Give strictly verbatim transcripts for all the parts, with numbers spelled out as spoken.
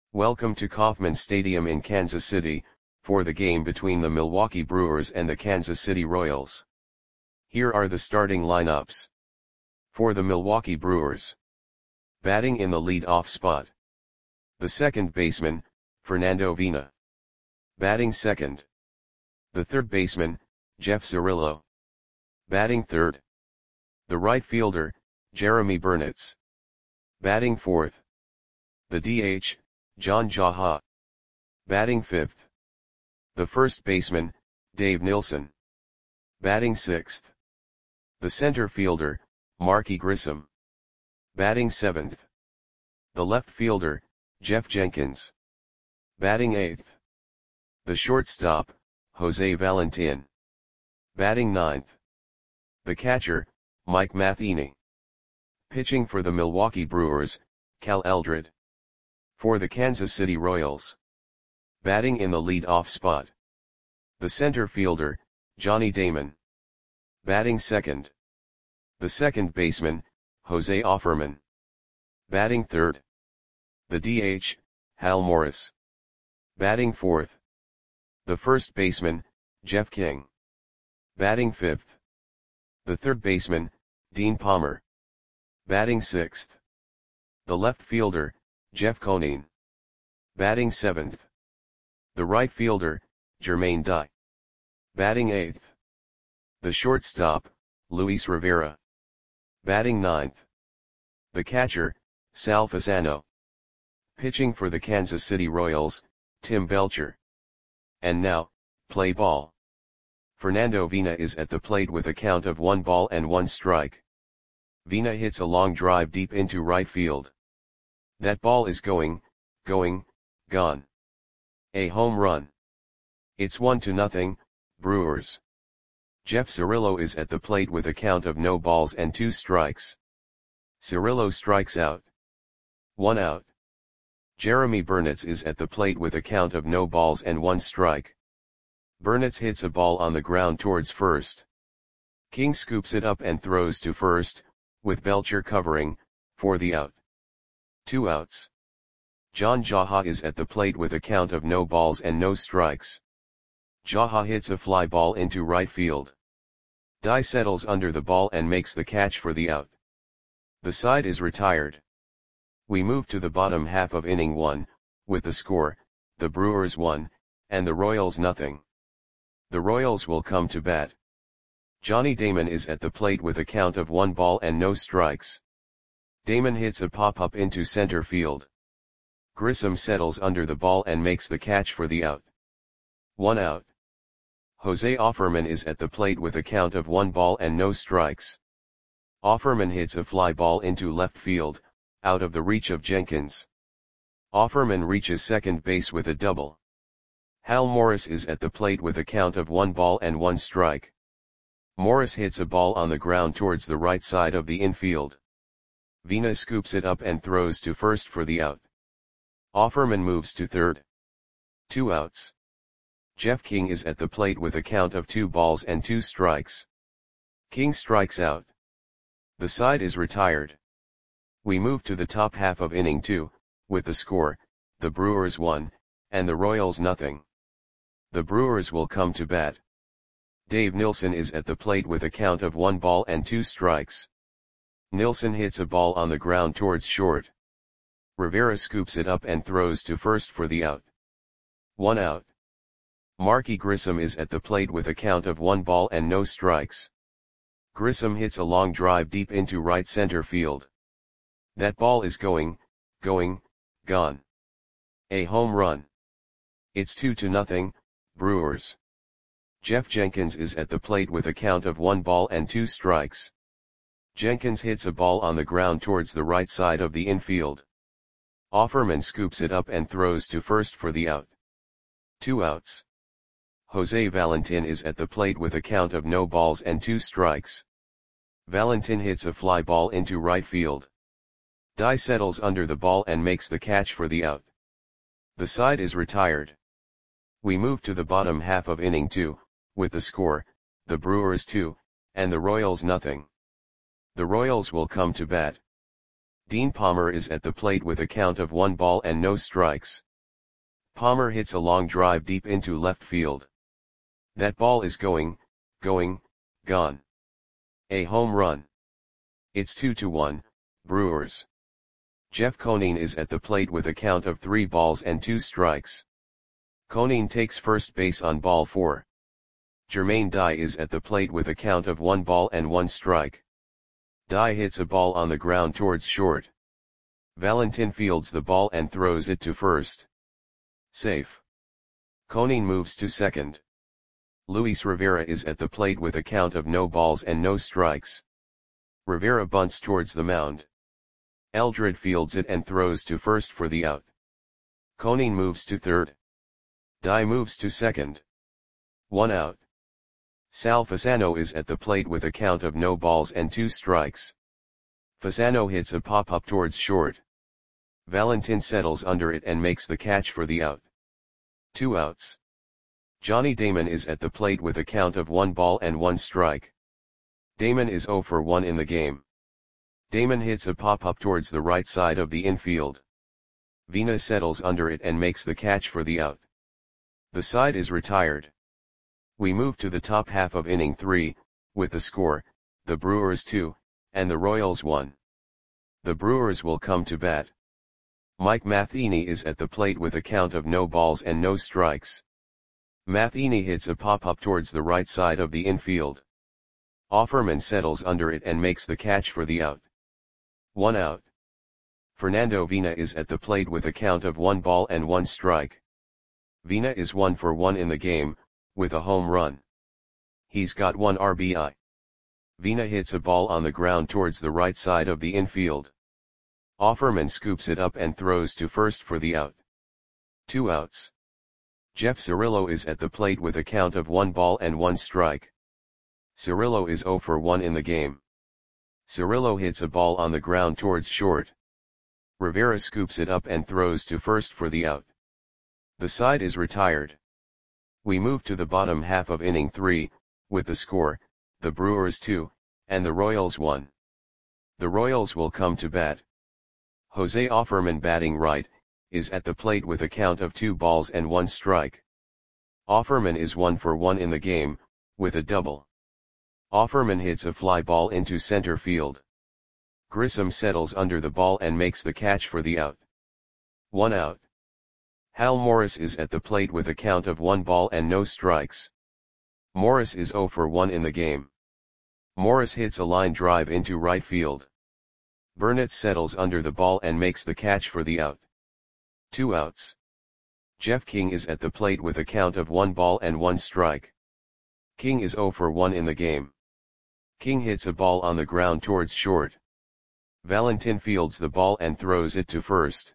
Welcome to Kauffman Stadium in Kansas City, for the game between the Milwaukee Brewers and the Kansas City Royals. Here are the starting lineups. For the Milwaukee Brewers. Batting in the lead-off spot. The second baseman, Fernando Vina. Batting second. The third baseman, Jeff Cirillo. Batting third. The right fielder, Jeremy Burnitz. Batting fourth. The D H, John Jaha. Batting fifth. The first baseman, Dave Nilsson. Batting sixth. The center fielder, Marky Grissom. Batting seventh. The left fielder, Jeff Jenkins. Batting eighth. The shortstop, Jose Valentin. Batting ninth. The catcher, Mike Matheny. Pitching for the Milwaukee Brewers, Cal Eldred. For the Kansas City Royals. Batting in the lead-off spot. The center fielder, Johnny Damon. Batting second. The second baseman, Jose Offerman. Batting third. The D H, Hal Morris. Batting fourth. The first baseman, Jeff King. Batting fifth. The third baseman, Dean Palmer. Batting sixth. The left fielder, Jeff Conine. Batting seventh. The right fielder, Jermaine Dye. Batting eighth. The shortstop, Luis Rivera. Batting ninth. The catcher, Sal Fasano. Pitching for the Kansas City Royals, Tim Belcher. And now, play ball. Fernando Vina is at the plate with a count of one ball and one strike. Vina hits a long drive deep into right field. That ball is going, going, gone. A home run. It's one to nothing, Brewers. Jeff Cirillo is at the plate with a count of no balls and two strikes. Cirillo strikes out. One out. Jeremy Burnitz is at the plate with a count of no balls and one strike. Burnitz hits a ball on the ground towards first. King scoops it up and throws to first, with Belcher covering, for the out. Two outs. John Jaha is at the plate with a count of no balls and no strikes. Jaha hits a fly ball into right field. Dye settles under the ball and makes the catch for the out. The side is retired. We move to the bottom half of inning one, with the score, the Brewers one, and the Royals nothing. The Royals will come to bat. Johnny Damon is at the plate with a count of one ball and no strikes. Damon hits a pop-up into center field. Grissom settles under the ball and makes the catch for the out. One out. Jose Offerman is at the plate with a count of one ball and no strikes. Offerman hits a fly ball into left field, out of the reach of Jenkins. Offerman reaches second base with a double. Hal Morris is at the plate with a count of one ball and one strike. Morris hits a ball on the ground towards the right side of the infield. Vina scoops it up and throws to first for the out. Offerman moves to third. Two outs. Jeff King is at the plate with a count of two balls and two strikes. King strikes out. The side is retired. We move to the top half of inning two, with the score, the Brewers one, and the Royals nothing. The Brewers will come to bat. Dave Nilsson is at the plate with a count of one ball and two strikes. Nilsson hits a ball on the ground towards short. Rivera scoops it up and throws to first for the out. One out. Marky Grissom is at the plate with a count of one ball and no strikes. Grissom hits a long drive deep into right center field. That ball is going, going, gone. A home run. It's two to nothing, Brewers. Jeff Jenkins is at the plate with a count of one ball and two strikes. Jenkins hits a ball on the ground towards the right side of the infield. Offerman scoops it up and throws to first for the out. Two outs. Jose Valentin is at the plate with a count of no balls and two strikes. Valentin hits a fly ball into right field. Dye settles under the ball and makes the catch for the out. The side is retired. We move to the bottom half of inning two, with the score, the Brewers two, and the Royals nothing. The Royals will come to bat. Dean Palmer is at the plate with a count of one ball and no strikes. Palmer hits a long drive deep into left field. That ball is going, going, gone. A home run. It's two to one, Brewers. Jeff Conine is at the plate with a count of three balls and two strikes. Conine takes first base on ball four. Jermaine Dye is at the plate with a count of one ball and one strike. Dye hits a ball on the ground towards short. Valentin fields the ball and throws it to first. Safe. Conine moves to second. Luis Rivera is at the plate with a count of no balls and no strikes. Rivera bunts towards the mound. Eldred fields it and throws to first for the out. Conine moves to third. Dye moves to second. One out. Sal Fasano is at the plate with a count of no balls and two strikes. Fasano hits a pop-up towards short. Valentin settles under it and makes the catch for the out. Two outs. Johnny Damon is at the plate with a count of one ball and one strike. Damon is zero for one in the game. Damon hits a pop-up towards the right side of the infield. Vina settles under it and makes the catch for the out. The side is retired. We move to the top half of inning three, with the score, the Brewers two, and the Royals one. The Brewers will come to bat. Mike Matheny is at the plate with a count of no balls and no strikes. Matheny hits a pop-up towards the right side of the infield. Offerman settles under it and makes the catch for the out. One out. Fernando Vina is at the plate with a count of one ball and one strike. Vina is one for one in the game, with a home run. He's got one R B I. Vina hits a ball on the ground towards the right side of the infield. Offerman scoops it up and throws to first for the out. Two outs. Jeff Cirillo is at the plate with a count of one ball and one strike. Cirillo is zero for one in the game. Cirillo hits a ball on the ground towards short. Rivera scoops it up and throws to first for the out. The side is retired. We move to the bottom half of inning three, with the score, the Brewers two, and the Royals one. The Royals will come to bat. Jose Offerman, batting right, is at the plate with a count of two balls and one strike. Offerman is one for one in the game, with a double. Offerman hits a fly ball into center field. Grissom settles under the ball and makes the catch for the out. One out. Hal Morris is at the plate with a count of one ball and no strikes. Morris is zero for one in the game. Morris hits a line drive into right field. Burnett settles under the ball and makes the catch for the out. Two outs. Jeff King is at the plate with a count of one ball and one strike. King is zero for one in the game. King hits a ball on the ground towards short. Valentin fields the ball and throws it to first.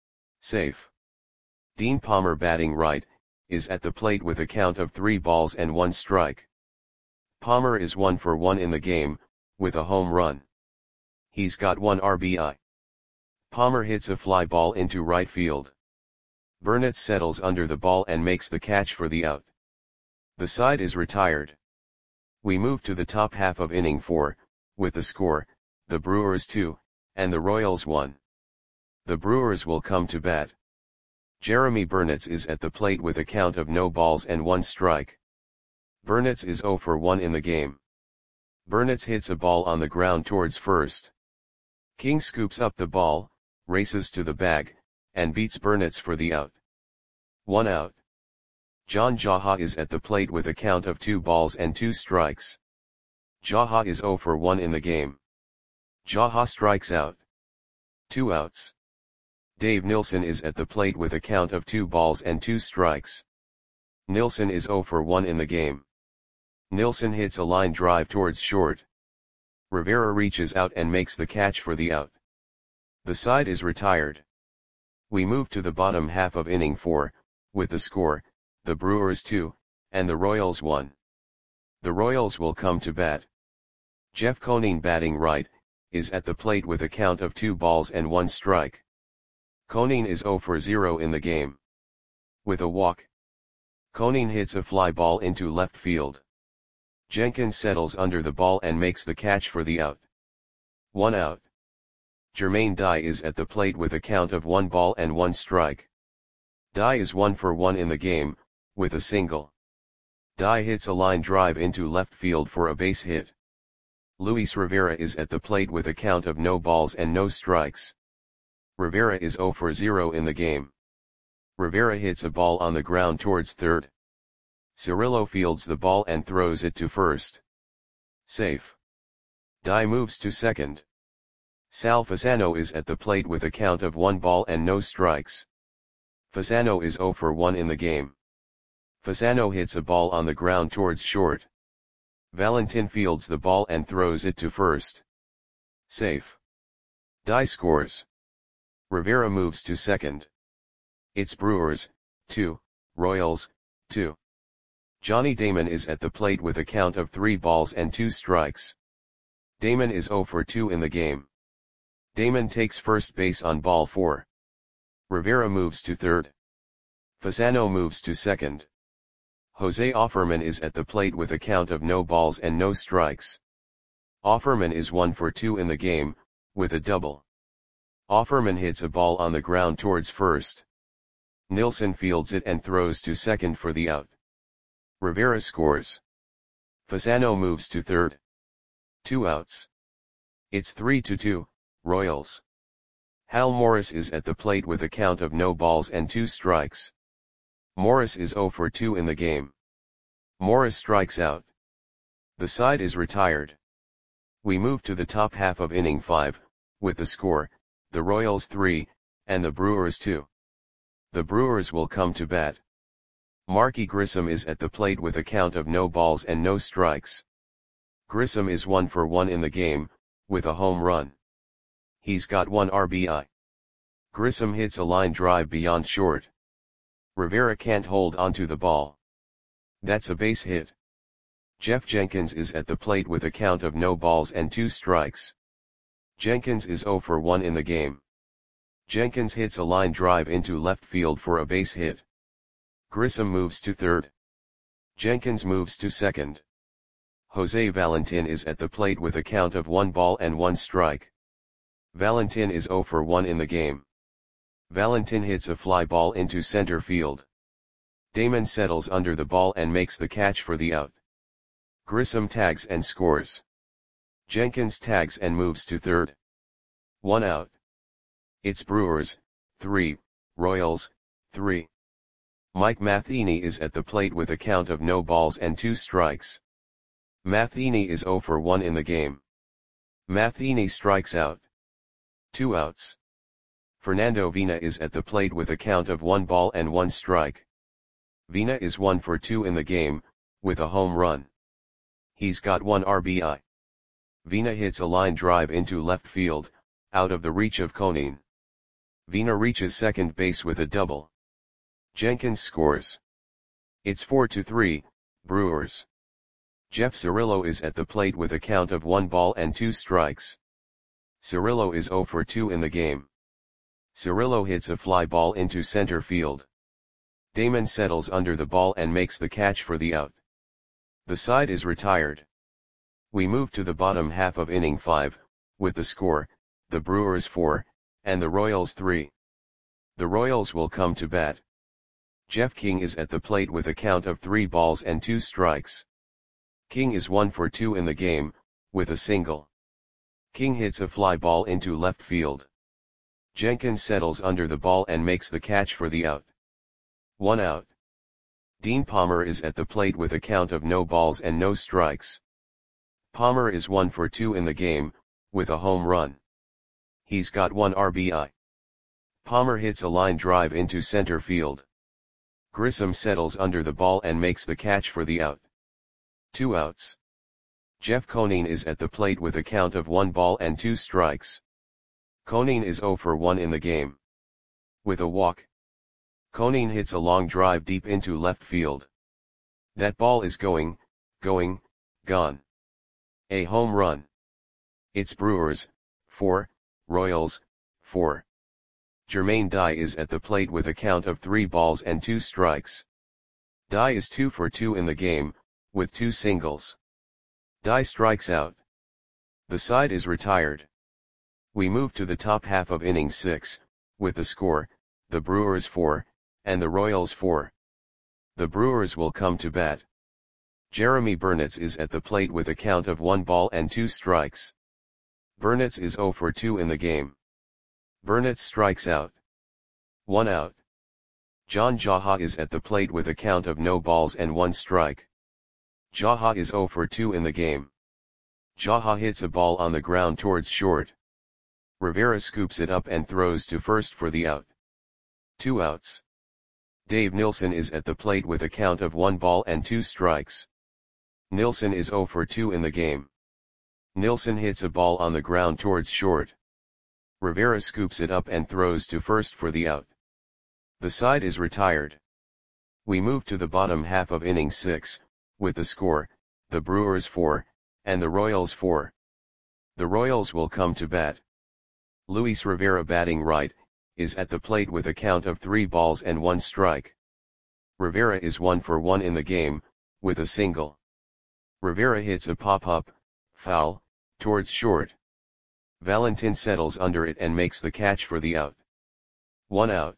Safe. Dean Palmer, batting right, is at the plate with a count of three balls and one strike. Palmer is one for one in the game, with a home run. He's got one R B I. Palmer hits a fly ball into right field. Burnett settles under the ball and makes the catch for the out. The side is retired. We move to the top half of inning four, with the score, the Brewers two, and the Royals one. The Brewers will come to bat. Jeremy Burnett is at the plate with a count of no balls and one strike. Burnett is zero for one in the game. Burnett hits a ball on the ground towards first. King scoops up the ball, races to the bag, and beats Burnett for the out. One out. John Jaha is at the plate with a count of two balls and two strikes. Jaha is zero for one in the game. Jaha strikes out. Two outs. Dave Nilsson is at the plate with a count of two balls and two strikes. Nilsson is zero for one in the game. Nilsson hits a line drive towards short. Rivera reaches out and makes the catch for the out. The side is retired. We move to the bottom half of inning four, with the score, the Brewers two, and the Royals one. The Royals will come to bat. Jeff Conine, batting right, is at the plate with a count of two balls and one strike. Conine is zero for zero in the game. With a walk. Conine hits a fly ball into left field. Jenkins settles under the ball and makes the catch for the out. One out. Jermaine Dye is at the plate with a count of one ball and one strike. Dye is one for one in the game, with a single. Dye hits a line drive into left field for a base hit. Luis Rivera is at the plate with a count of no balls and no strikes. Rivera is zero for zero in the game. Rivera hits a ball on the ground towards third. Cirillo fields the ball and throws it to first. Safe. Dye moves to second. Sal Fasano is at the plate with a count of one ball and no strikes. Fasano is zero for one in the game. Fasano hits a ball on the ground towards short. Valentin fields the ball and throws it to first. Safe. Dye scores. Rivera moves to second. It's Brewers, two, Royals, two. Johnny Damon is at the plate with a count of three balls and two strikes. Damon is zero for two in the game. Damon takes first base on ball four. Rivera moves to third. Fasano moves to second. Jose Offerman is at the plate with a count of no balls and no strikes. Offerman is one for two in the game, with a double. Offerman hits a ball on the ground towards first. Nilsson fields it and throws to second for the out. Rivera scores. Fasano moves to third. Two outs. It's three to two, Royals. Hal Morris is at the plate with a count of no balls and two strikes. Morris is zero for two in the game. Morris strikes out. The side is retired. We move to the top half of inning five, with the score, the Royals three, and the Brewers two. The Brewers will come to bat. Marky Grissom is at the plate with a count of no balls and no strikes. Grissom is one for one in the game, with a home run. He's got one R B I. Grissom hits a line drive beyond short. Rivera can't hold onto the ball. That's a base hit. Jeff Jenkins is at the plate with a count of no balls and two strikes. Jenkins is zero for one in the game. Jenkins hits a line drive into left field for a base hit. Grissom moves to third. Jenkins moves to second. Jose Valentin is at the plate with a count of one ball and one strike. Valentin is zero for one in the game. Valentin hits a fly ball into center field. Damon settles under the ball and makes the catch for the out. Grissom tags and scores. Jenkins tags and moves to third. One out. It's Brewers, three, Royals, three. Mike Matheny is at the plate with a count of no balls and two strikes. Matheny is zero for one in the game. Matheny strikes out. Two outs. Fernando Vina is at the plate with a count of one ball and one strike. Vina is one for two in the game, with a home run. He's got one R B I. Vina hits a line drive into left field, out of the reach of Conine. Vina reaches second base with a double. Jenkins scores. It's four to three, Brewers. Jeff Cirillo is at the plate with a count of one ball and two strikes. Cirillo is zero for two in the game. Cirillo hits a fly ball into center field. Damon settles under the ball and makes the catch for the out. The side is retired. We move to the bottom half of inning five, with the score, the Brewers four, and the Royals three. The Royals will come to bat. Jeff King is at the plate with a count of three balls and two strikes. King is one for two in the game, with a single. King hits a fly ball into left field. Jenkins settles under the ball and makes the catch for the out. One out. Dean Palmer is at the plate with a count of no balls and no strikes. Palmer is one for two in the game, with a home run. He's got one R B I. Palmer hits a line drive into center field. Grissom settles under the ball and makes the catch for the out. Two outs. Jeff Conine is at the plate with a count of one ball and two strikes. Conine is zero for one in the game. With a walk. Conine hits a long drive deep into left field. That ball is going, going, gone. A home run. It's Brewers, four, Royals, four. Jermaine Dye is at the plate with a count of three balls and two strikes. Dye is two for two in the game, with two singles. Dye strikes out. The side is retired. We move to the top half of inning six, with the score, the Brewers four, and the Royals four. The Brewers will come to bat. Jeremy Burnitz is at the plate with a count of one ball and two strikes. Burnitz is zero for two in the game. Burnitz strikes out. One out. John Jaha is at the plate with a count of no balls and one strike. Jaha is zero for two in the game. Jaha hits a ball on the ground towards short. Rivera scoops it up and throws to first for the out. Two outs. Dave Nilsson is at the plate with a count of one ball and two strikes. Nilsson is zero for two in the game. Nilsson hits a ball on the ground towards short. Rivera scoops it up and throws to first for the out. The side is retired. We move to the bottom half of inning six, with the score, the Brewers four, and the Royals four. The Royals will come to bat. Luis Rivera, batting right, is at the plate with a count of three balls and one strike. Rivera is one for one in the game, with a single. Rivera hits a pop-up, foul, towards short. Valentin settles under it and makes the catch for the out. One out.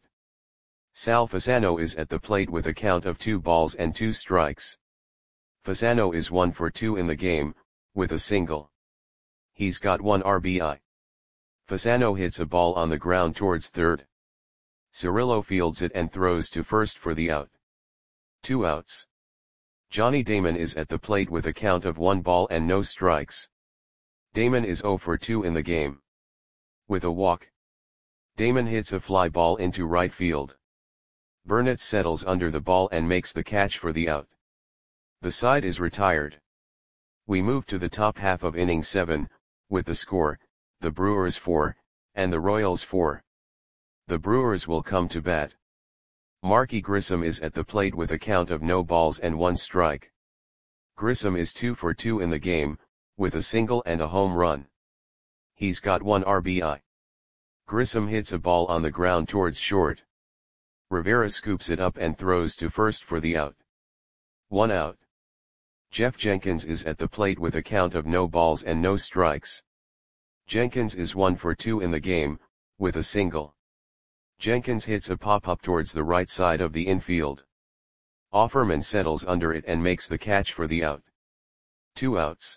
Sal Fasano is at the plate with a count of two balls and two strikes. Fasano is one for two in the game, with a single. He's got one R B I. Fasano hits a ball on the ground towards third. Cirillo fields it and throws to first for the out. Two outs. Johnny Damon is at the plate with a count of one ball and no strikes. Damon is zero for two in the game. With a walk. Damon hits a fly ball into right field. Burnitz settles under the ball and makes the catch for the out. The side is retired. We move to the top half of inning seven, with the score, the Brewers four, and the Royals four. The Brewers will come to bat. Marky Grissom is at the plate with a count of no balls and one strike. Grissom is two for two in the game, with a single and a home run. He's got one R B I. Grissom hits a ball on the ground towards short. Rivera scoops it up and throws to first for the out. One out. Jeff Jenkins is at the plate with a count of no balls and no strikes. Jenkins is one for two in the game, with a single. Jenkins hits a pop-up towards the right side of the infield. Offerman settles under it and makes the catch for the out. Two outs.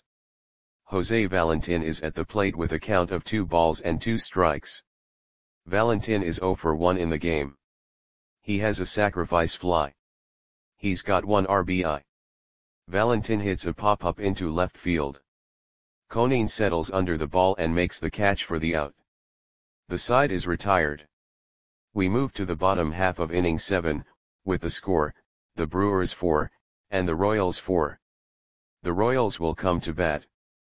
Jose Valentin is at the plate with a count of two balls and two strikes. Valentin is zero for one in the game. He has a sacrifice fly. He's got one R B I. Valentin hits a pop-up into left field. Conine settles under the ball and makes the catch for the out. The side is retired. We move to the bottom half of inning seven, with the score, the Brewers four, and the Royals four. The Royals will come to bat.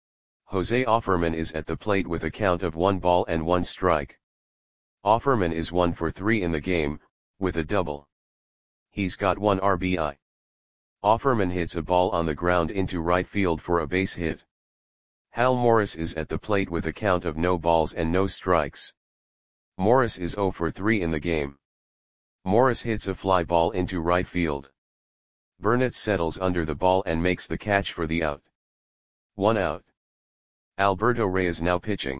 Jose Offerman is at the plate with a count of one ball and one strike. Offerman is one for three in the game, with a double. He's got one R B I. Offerman hits a ball on the ground into right field for a base hit. Hal Morris is at the plate with a count of no balls and no strikes. Morris is zero for three in the game. Morris hits a fly ball into right field. Burnitz settles under the ball and makes the catch for the out. One out. Alberto Reyes now pitching.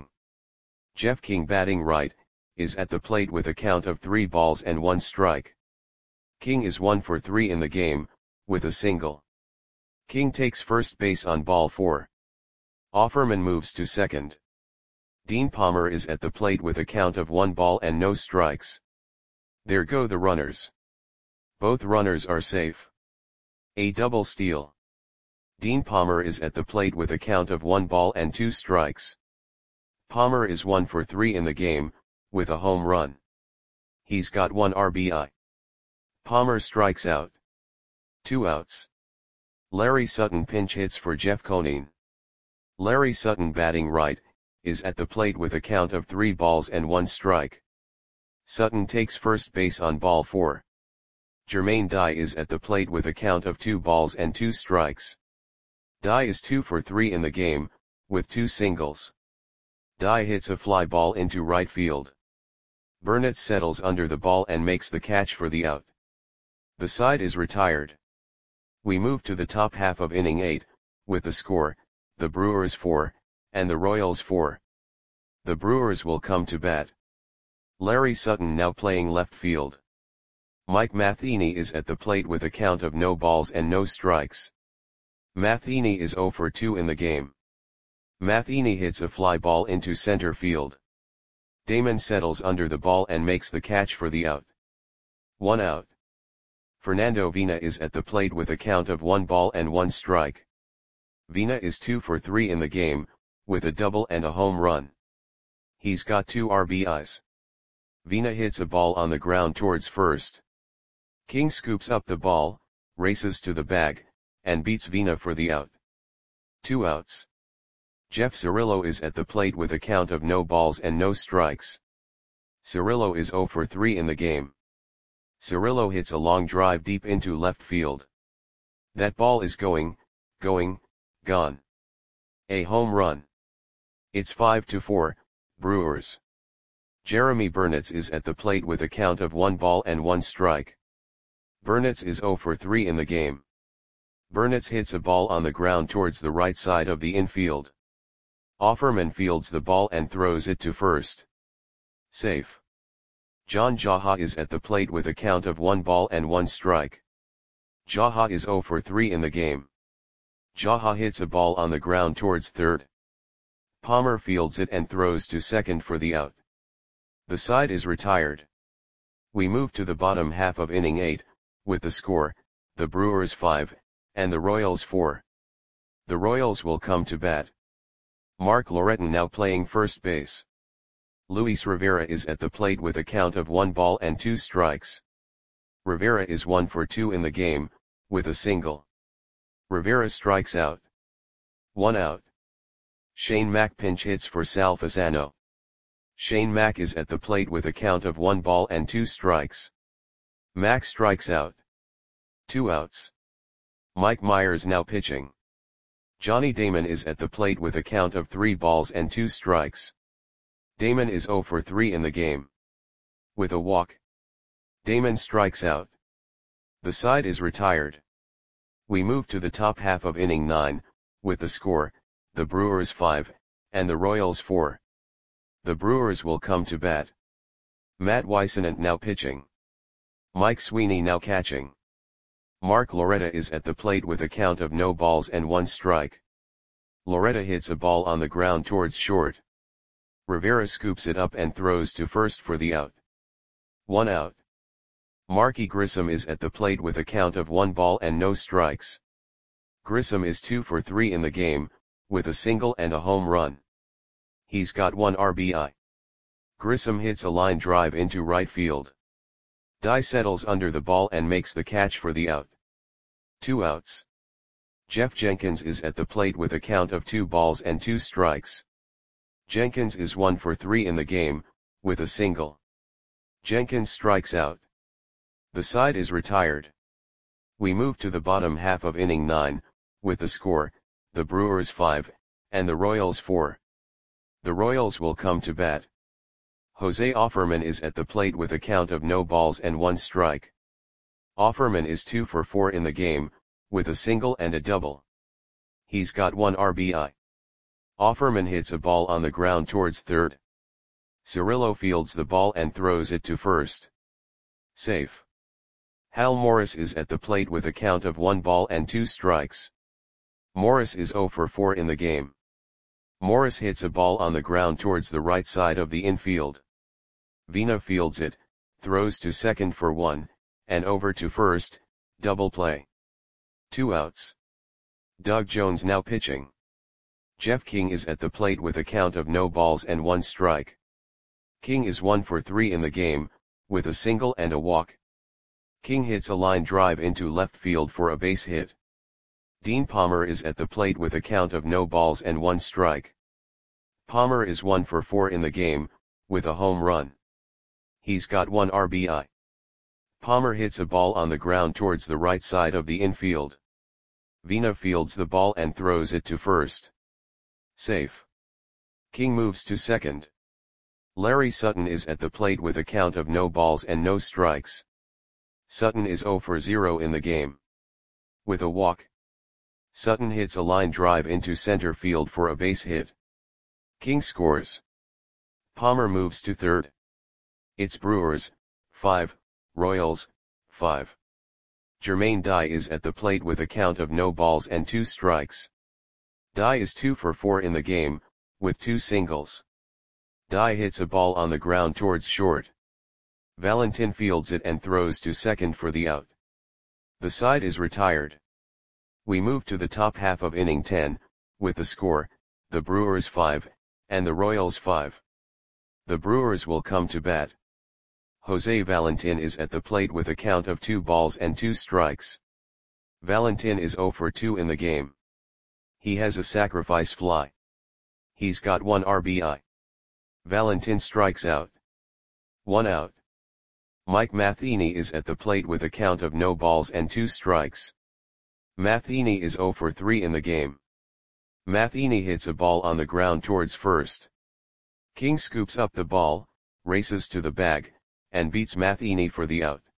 Jeff King, batting right, is at the plate with a count of three balls and one strike. King is one for three in the game, with a single. King takes first base on ball four. Offerman moves to second. Dean Palmer is at the plate with a count of one ball and no strikes. There go the runners. Both runners are safe. A double steal. Dean Palmer is at the plate with a count of one ball and two strikes. Palmer is one for three in the game, with a home run. He's got one R B I. Palmer strikes out. Two outs. Larry Sutton pinch hits for Jeff Conine. Larry Sutton, batting right, is at the plate with a count of three balls and one strike. Sutton takes first base on ball four. Jermaine Dye is at the plate with a count of two balls and two strikes. Dye is two for three in the game, with two singles. Dye hits a fly ball into right field. Burnitz settles under the ball and makes the catch for the out. The side is retired. We move to the top half of inning eight, with the score, the Brewers four, and the Royals four. The Brewers will come to bat. Larry Sutton now playing left field. Mike Matheny is at the plate with a count of no balls and no strikes. Matheny is oh for two in the game. Matheny hits a fly ball into center field. Damon settles under the ball and makes the catch for the out. One out. Fernando Vina is at the plate with a count of one ball and one strike. Vina is two for three in the game, with a double and a home run. He's got two R B Is. Vina hits a ball on the ground towards first. King scoops up the ball, races to the bag, and beats Vina for the out. Two outs. Jeff Cirillo is at the plate with a count of no balls and no strikes. Cirillo is oh for three in the game. Cirillo hits a long drive deep into left field. That ball is going, going, gone. A home run. It's five to four, Brewers. Jeremy Burnitz is at the plate with a count of one ball and one strike. Burnitz is oh for three in the game. Burnitz hits a ball on the ground towards the right side of the infield. Offerman fields the ball and throws it to first. Safe. John Jaha is at the plate with a count of one ball and one strike. Jaha is oh for three in the game. Jaha hits a ball on the ground towards third. Palmer fields it and throws to second for the out. The side is retired. We move to the bottom half of inning eight, with the score, the Brewers five, and the Royals four. The Royals will come to bat. Mark Loretten now playing first base. Luis Rivera is at the plate with a count of one ball and two strikes. Rivera is one for two in the game, with a single. Rivera strikes out. One out. Shane Mack pinch hits for Sal Fasano. Shane Mack is at the plate with a count of one ball and two strikes. Mack strikes out. Two outs. Mike Myers now pitching. Johnny Damon is at the plate with a count of three balls and two strikes. Damon is oh for three in the game. With a walk. Damon strikes out. The side is retired. We move to the top half of inning nine, with the score, the Brewers five, and the Royals four. The Brewers will come to bat. Matt Whisenant now pitching. Mike Sweeney now catching. Mark Loretta is at the plate with a count of no balls and one strike. Loretta hits a ball on the ground towards short. Rivera scoops it up and throws to first for the out. One out. Marky Grissom is at the plate with a count of one ball and no strikes. Grissom is two for three in the game, with a single and a home run. He's got one R B I. Grissom hits a line drive into right field. Dye settles under the ball and makes the catch for the out. Two outs. Jeff Jenkins is at the plate with a count of two balls and two strikes. Jenkins is one for three in the game, with a single. Jenkins strikes out. The side is retired. We move to the bottom half of inning nine, with the score, the Brewers five, and the Royals four. The Royals will come to bat. Jose Offerman is at the plate with a count of no balls and one strike. Offerman is two for four in the game, with a single and a double. He's got one R B I. Offerman hits a ball on the ground towards third. Cirillo fields the ball and throws it to first. Safe. Hal Morris is at the plate with a count of one ball and two strikes. Morris is oh for four in the game. Morris hits a ball on the ground towards the right side of the infield. Vina fields it, throws to second for one, and over to first, double play. Two outs. Doug Jones now pitching. Jeff King is at the plate with a count of no balls and one strike. King is one for three in the game, with a single and a walk. King hits a line drive into left field for a base hit. Dean Palmer is at the plate with a count of no balls and one strike. Palmer is one for four in the game, with a home run. He's got one R B I. Palmer hits a ball on the ground towards the right side of the infield. Vina fields the ball and throws it to first. Safe. King moves to second. Larry Sutton is at the plate with a count of no balls and no strikes. Sutton is oh for zero in the game. With a walk. Sutton hits a line drive into center field for a base hit. King scores. Palmer moves to third. It's Brewers, five, Royals, five. Jermaine Dye is at the plate with a count of no balls and two strikes. Dye is two for four in the game, with two singles. Dye hits a ball on the ground towards short. Valentin fields it and throws to second for the out. The side is retired. We move to the top half of inning ten, with the score, the Brewers five, and the Royals five. The Brewers will come to bat. Jose Valentin is at the plate with a count of two balls and two strikes. Valentin is zero for two in the game. He has a sacrifice fly. He's got one R B I. Valentin strikes out. One out. Mike Matheny is at the plate with a count of no balls and two strikes. Matheny is zero for three in the game. Matheny hits a ball on the ground towards first. King scoops up the ball, races to the bag, and beats Matheny for the out.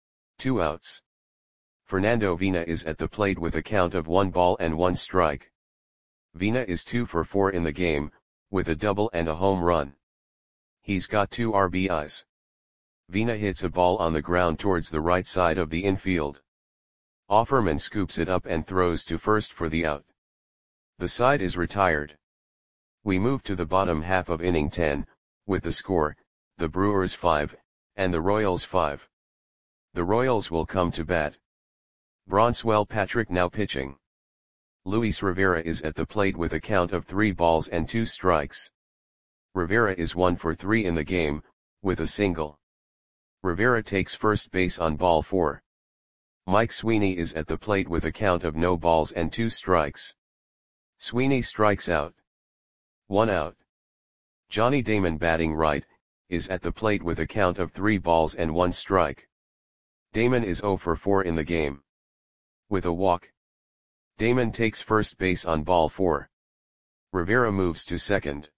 Two outs. Fernando Vina is at the plate with a count of one ball and one strike. Vina is two for four in the game, with a double and a home run. He's got two R B Is. Vina hits a ball on the ground towards the right side of the infield. Offerman scoops it up and throws to first for the out. The side is retired. We move to the bottom half of inning ten, with the score, the Brewers five, and the Royals five. The Royals will come to bat. Bronswell Patrick now pitching. Luis Rivera is at the plate with a count of three balls and two strikes. Rivera is one for three in the game, with a single. Rivera takes first base on ball four. Mike Sweeney is at the plate with a count of no balls and two strikes. Sweeney strikes out. One out. Johnny Damon batting right, is at the plate with a count of three balls and one strike. Damon is zero for four in the game. With a walk. Damon takes first base on ball four. Rivera moves to second.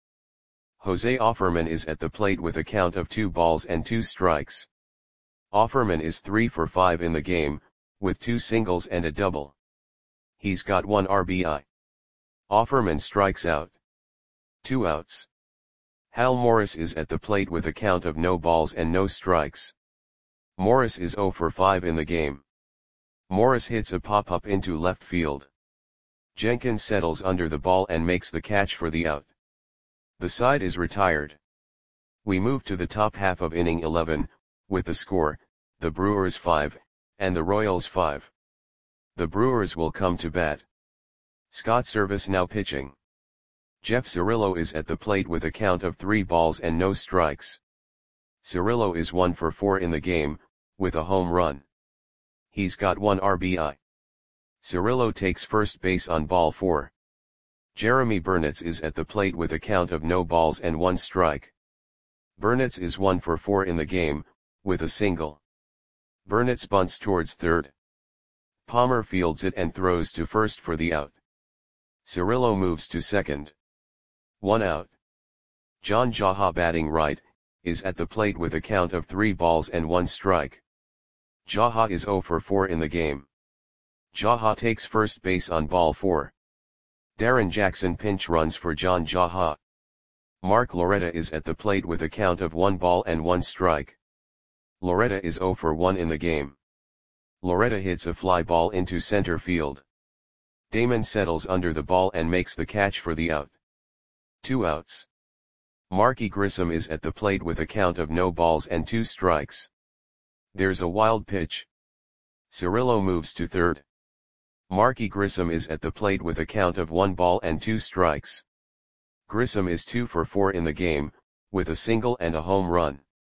Jose Offerman is at the plate with a count of two balls and two strikes. Offerman is three for five in the game, with two singles and a double. He's got one R B I. Offerman strikes out. Two outs. Hal Morris is at the plate with a count of no balls and no strikes. Morris is zero for five in the game. Morris hits a pop-up into left field. Jenkins settles under the ball and makes the catch for the out. The side is retired. We move to the top half of inning eleven, with the score, the Brewers five, and the Royals five. The Brewers will come to bat. Scott Servais now pitching. Jeff Cirillo is at the plate with a count of three balls and no strikes. Cirillo is one for four in the game, with a home run. He's got one R B I. Cirillo takes first base on ball four. Jeremy Burnitz is at the plate with a count of no balls and one strike. Burnitz is one for four in the game, with a single. Burnitz bunts towards third. Palmer fields it and throws to first for the out. Cirillo moves to second. One out. John Jaha batting right, is at the plate with a count of three balls and one strike. Jaha is zero for four in the game. Jaha takes first base on ball four. Darren Jackson pinch runs for John Jaha. Mark Loretta is at the plate with a count of one ball and one strike. Loretta is zero for one in the game. Loretta hits a fly ball into center field. Damon settles under the ball and makes the catch for the out. Two outs. Marky Grissom is at the plate with a count of no balls and two strikes. There's a wild pitch. Cirillo moves to third. Marky Grissom is at the plate with a count of one ball and two strikes. Grissom is two for four in the game, with a single and a home run.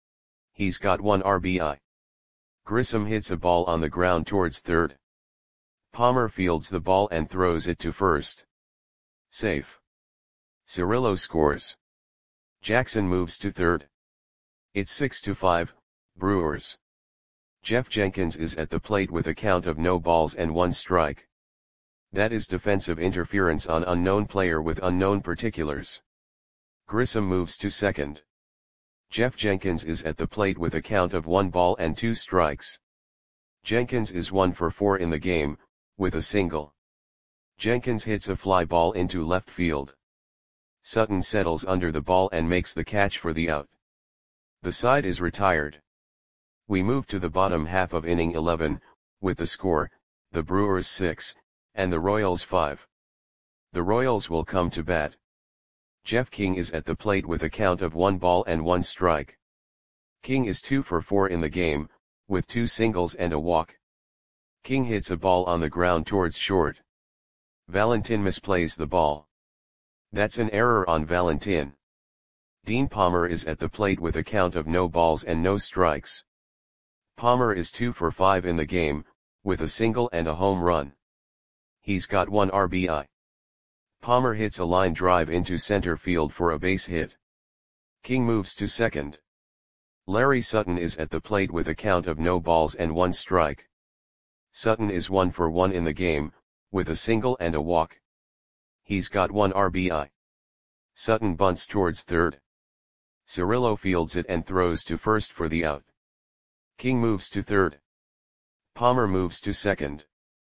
He's got one R B I. Grissom hits a ball on the ground towards third. Palmer fields the ball and throws it to first. Safe. Cirillo scores. Jackson moves to third. It's six to five, Brewers. Jeff Jenkins is at the plate with a count of no balls and one strike. That is defensive interference on unknown player with unknown particulars. Grissom moves to second. Jeff Jenkins is at the plate with a count of one ball and two strikes. Jenkins is one for four in the game, with a single. Jenkins hits a fly ball into left field. Sutton settles under the ball and makes the catch for the out. The side is retired. We move to the bottom half of inning eleven, with the score, the Brewers six, and the Royals five. The Royals will come to bat. Jeff King is at the plate with a count of one ball and one strike. King is two for four in the game, with two singles and a walk. King hits a ball on the ground towards short. Valentin misplays the ball. That's an error on Valentin. Dean Palmer is at the plate with a count of no balls and no strikes. Palmer is two for five in the game, with a single and a home run. He's got one R B I. Palmer hits a line drive into center field for a base hit. King moves to second. Larry Sutton is at the plate with a count of no balls and one strike. Sutton is one for one in the game, with a single and a walk. He's got one R B I. Sutton bunts towards third. Cirillo fields it and throws to first for the out. King moves to third. Palmer moves to second.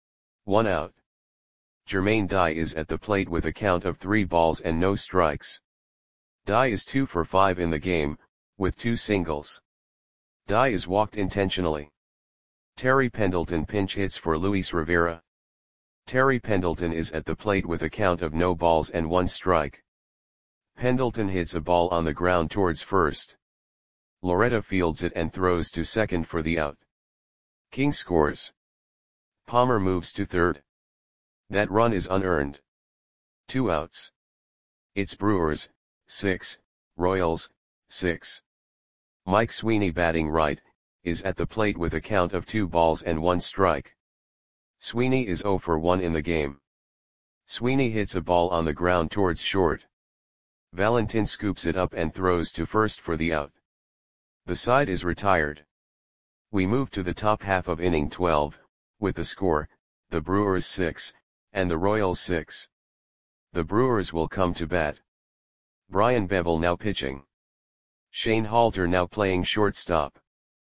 One out. Jermaine Dye is at the plate with a count of three balls and no strikes. Dye is two for five in the game, with two singles. Dye is walked intentionally. Terry Pendleton pinch hits for Luis Rivera. Terry Pendleton is at the plate with a count of no balls and one strike. Pendleton hits a ball on the ground towards first. Loretta fields it and throws to second for the out. King scores. Palmer moves to third. That run is unearned. Two outs. It's Brewers, six, Royals, six. Mike Sweeney batting right, is at the plate with a count of two balls and one strike. Sweeney is zero for one in the game. Sweeney hits a ball on the ground towards short. Valentin scoops it up and throws to first for the out. The side is retired. We move to the top half of inning twelve, with the score, the Brewers six, and the Royals six. The Brewers will come to bat. Brian Bevel now pitching. Shane Halter now playing shortstop.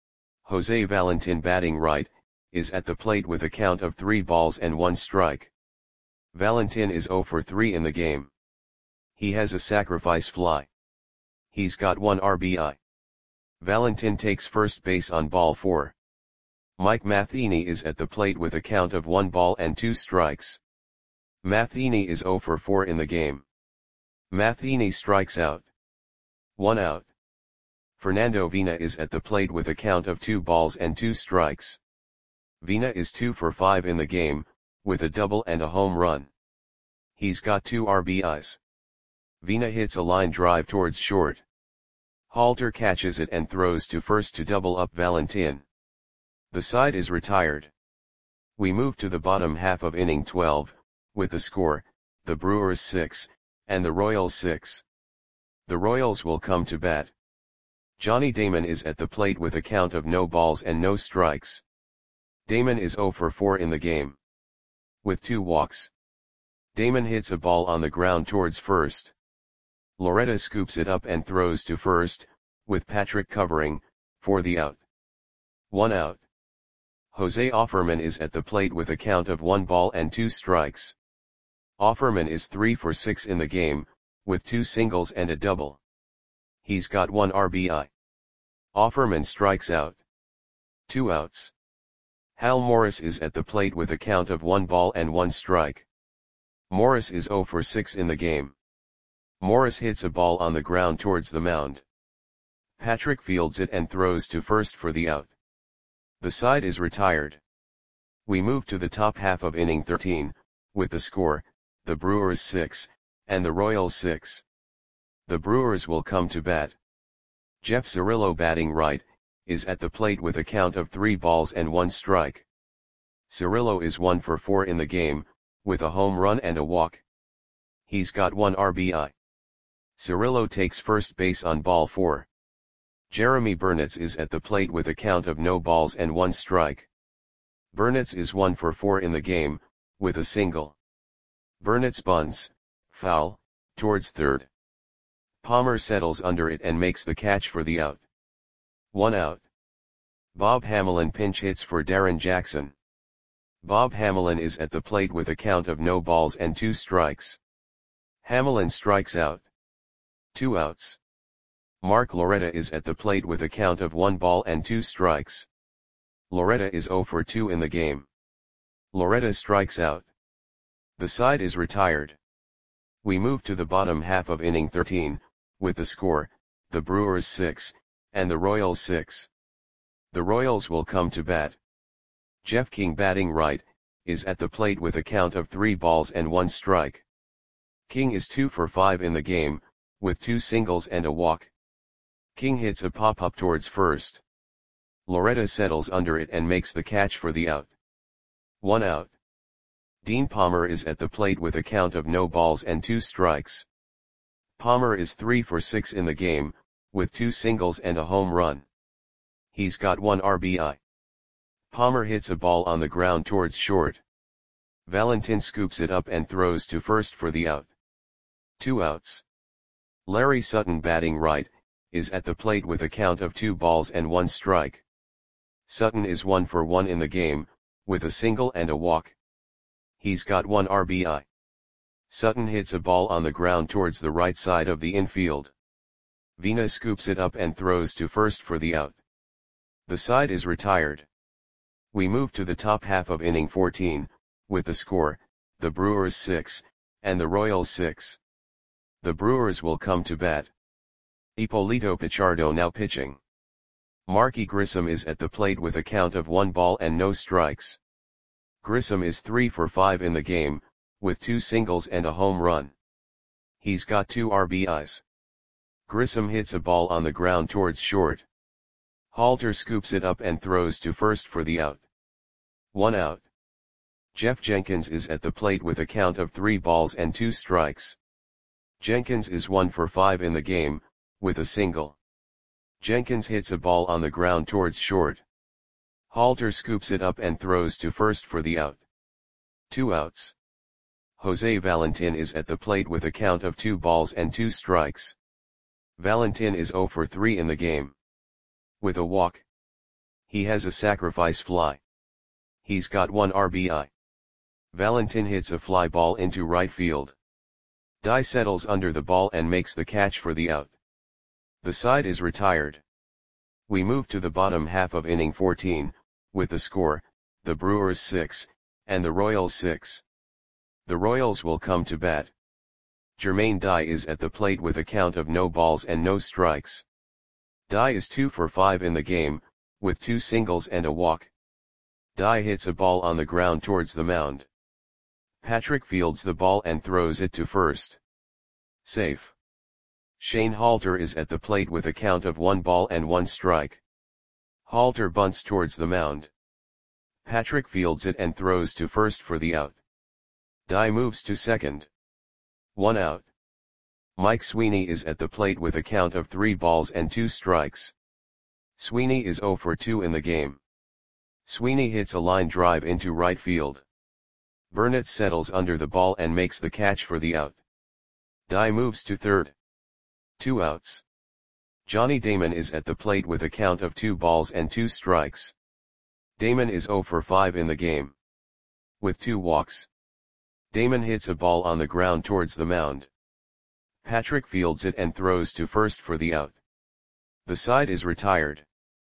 Jose Valentin batting right, is at the plate with a count of three balls and one strike. Valentin is zero for three in the game. He has a sacrifice fly. He's got one R B I. Valentin takes first base on ball four. Mike Matheny is at the plate with a count of one ball and two strikes. Matheny is zero for four in the game. Matheny strikes out. One out. Fernando Vina is at the plate with a count of two balls and two strikes. Vina is two for five in the game, with a double and a home run. He's got two R B Is. Vina hits a line drive towards short. Halter catches it and throws to first to double up Valentin. The side is retired. We move to the bottom half of inning twelve, with the score, the Brewers six, and the Royals six. The Royals will come to bat. Johnny Damon is at the plate with a count of no balls and no strikes. Damon is zero for four in the game. With two walks. Damon hits a ball on the ground towards first. Loretta scoops it up and throws to first, with Patrick covering, for the out. One out. Jose Offerman is at the plate with a count of one ball and two strikes. Offerman is three for six in the game, with two singles and a double. He's got one R B I. Offerman strikes out. Two outs. Hal Morris is at the plate with a count of one ball and one strike. Morris is zero for six in the game. Morris hits a ball on the ground towards the mound. Patrick fields it and throws to first for the out. The side is retired. We move to the top half of inning thirteen, with the score, the Brewers six, and the Royals six. The Brewers will come to bat. Jeff Cirillo batting right, is at the plate with a count of three balls and one strike. Cirillo is one for four in the game, with a home run and a walk. He's got one R B I. Cirillo takes first base on ball four. Jeremy Burnitz is at the plate with a count of no balls and one strike. Burnitz is one for four in the game, with a single. Burnitz bunts, foul, towards third. Palmer settles under it and makes the catch for the out. One out. Bob Hamelin pinch hits for Darren Jackson. Bob Hamelin is at the plate with a count of no balls and two strikes. Hamelin strikes out. Two outs. Mark Loretta is at the plate with a count of one ball and two strikes. Loretta is oh for two in the game. Loretta strikes out. The side is retired. We move to the bottom half of inning thirteen, with the score, the Brewers six, and the Royals six. The Royals will come to bat. Jeff King, batting right, is at the plate with a count of three balls and one strike. King is two for five in the game, with two singles and a walk. King hits a pop-up towards first. Loretta settles under it and makes the catch for the out. One out. Dean Palmer is at the plate with a count of no balls and two strikes. Palmer is three for six in the game, with two singles and a home run. He's got one R B I. Palmer hits a ball on the ground towards short. Valentin scoops it up and throws to first for the out. Two outs. Larry Sutton, batting right, is at the plate with a count of two balls and one strike. Sutton is one for one in the game, with a single and a walk. He's got one R B I. Sutton hits a ball on the ground towards the right side of the infield. Vina scoops it up and throws to first for the out. The side is retired. We move to the top half of inning fourteen, with the score, the Brewers six, and the Royals six. The Brewers will come to bat. Ippolito Pichardo now pitching. Marky Grissom is at the plate with a count of one ball and no strikes. Grissom is three for five in the game, with two singles and a home run. He's got two R B Is. Grissom hits a ball on the ground towards short. Halter scoops it up and throws to first for the out. One out. Jeff Jenkins is at the plate with a count of three balls and two strikes. Jenkins is one for five in the game, with a single. Jenkins hits a ball on the ground towards short. Halter scoops it up and throws to first for the out. Two outs. Jose Valentin is at the plate with a count of two balls and two strikes. Valentin is oh for three in the game. With a walk. He has a sacrifice fly. He's got one R B I. Valentin hits a fly ball into right field. Dye settles under the ball and makes the catch for the out. The side is retired. We move to the bottom half of inning fourteen, with the score, the Brewers six, and the Royals six. The Royals will come to bat. Jermaine Dye is at the plate with a count of no balls and no strikes. Dye is two for five in the game, with two singles and a walk. Dye hits a ball on the ground towards the mound. Patrick fields the ball and throws it to first. Safe. Shane Halter is at the plate with a count of one ball and one strike. Halter bunts towards the mound. Patrick fields it and throws to first for the out. Dye moves to second. One out. Mike Sweeney is at the plate with a count of three balls and two strikes. Sweeney is oh for two in the game. Sweeney hits a line drive into right field. Burnett settles under the ball and makes the catch for the out. Dye moves to third. Two outs. Johnny Damon is at the plate with a count of two balls and two strikes. Damon is oh for five in the game. With two walks. Damon hits a ball on the ground towards the mound. Patrick fields it and throws to first for the out. The side is retired.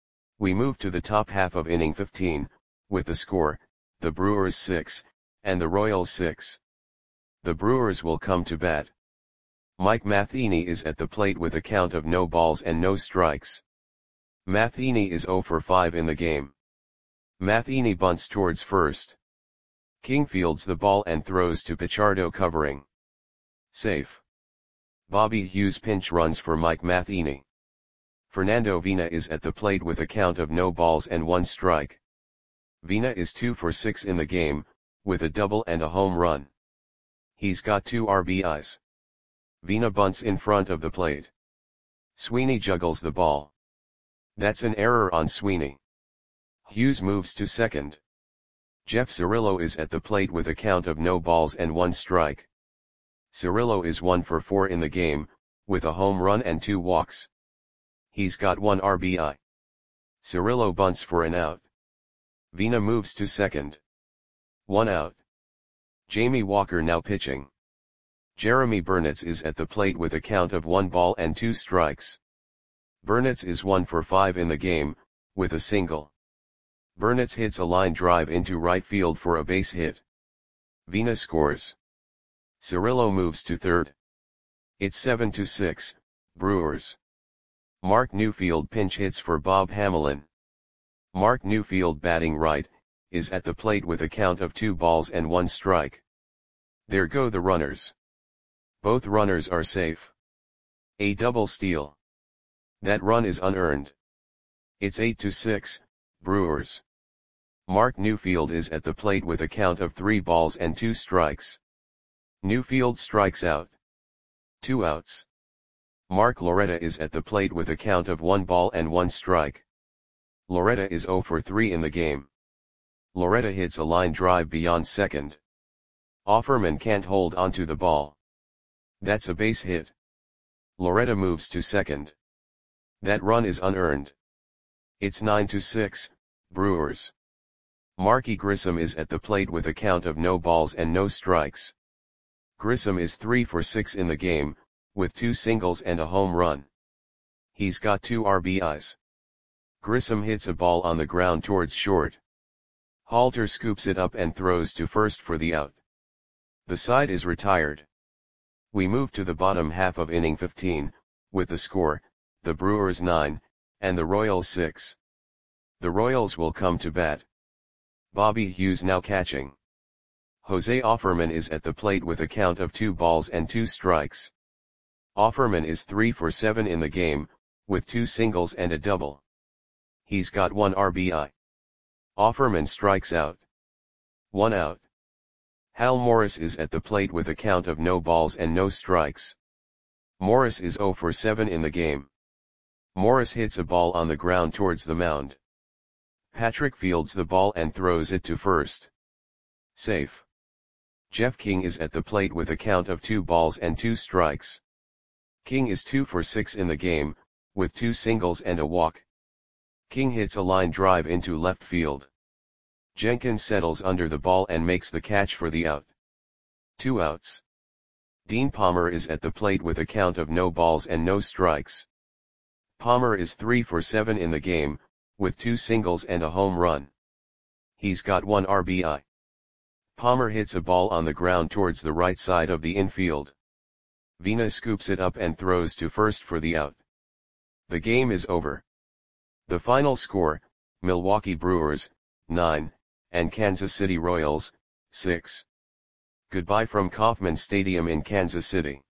We move to the top half of inning fifteen, with the score, the Brewers six, and the Royals six. The Brewers will come to bat. Mike Matheny is at the plate with a count of no balls and no strikes. Matheny is oh for five in the game. Matheny bunts towards first. King fields the ball and throws to Pichardo covering. Safe. Bobby Hughes pinch runs for Mike Matheny. Fernando Vina is at the plate with a count of no balls and one strike. Vina is two for six in the game, with a double and a home run. He's got two R B Is. Vina bunts in front of the plate. Sweeney juggles the ball. That's an error on Sweeney. Hughes moves to second. Jeff Cirillo is at the plate with a count of no balls and one strike. Cirillo is one for four in the game, with a home run and two walks. He's got one R B I. Cirillo bunts for an out. Vina moves to second. One out. Jamie Walker now pitching. Jeremy Burnitz is at the plate with a count of one ball and two strikes. Burnitz is one for five in the game, with a single. Burnitz hits a line drive into right field for a base hit. Vina scores. Cirillo moves to third. It's seven to six, Brewers. Mark Newfield pinch hits for Bob Hamelin. Mark Newfield, batting right, is at the plate with a count of two balls and one strike. There go the runners. Both runners are safe. A double steal. That run is unearned. It's eight to six, Brewers. Mark Newfield is at the plate with a count of three balls and two strikes. Newfield strikes out. Two outs. Mark Loretta is at the plate with a count of one ball and one strike. Loretta is zero for three in the game. Loretta hits a line drive beyond second. Offerman can't hold onto the ball. That's a base hit. Loretta moves to second. That run is unearned. It's nine to six, Brewers. Marky Grissom is at the plate with a count of no balls and no strikes. Grissom is three for six in the game, with two singles and a home run. He's got two R B Is. Grissom hits a ball on the ground towards short. Halter scoops it up and throws to first for the out. The side is retired. We move to the bottom half of inning fifteen, with the score, the Brewers nine, and the Royals six. The Royals will come to bat. Bobby Hughes now catching. Jose Offerman is at the plate with a count of two balls and two strikes. Offerman is three for seven in the game, with two singles and a double. He's got one R B I. Offerman strikes out. One out. Hal Morris is at the plate with a count of no balls and no strikes. Morris is zero for seven in the game. Morris hits a ball on the ground towards the mound. Patrick fields the ball and throws it to first. Safe. Jeff King is at the plate with a count of two balls and two strikes. King is two for six in the game, with two singles and a walk. King hits a line drive into left field. Jenkins settles under the ball and makes the catch for the out. Two outs. Dean Palmer is at the plate with a count of no balls and no strikes. Palmer is three for seven in the game, with two singles and a home run. He's got one R B I. Palmer hits a ball on the ground towards the right side of the infield. Vina scoops it up and throws to first for the out. The game is over. The final score, Milwaukee Brewers, nine, and Kansas City Royals, six. Goodbye from Kauffman Stadium in Kansas City.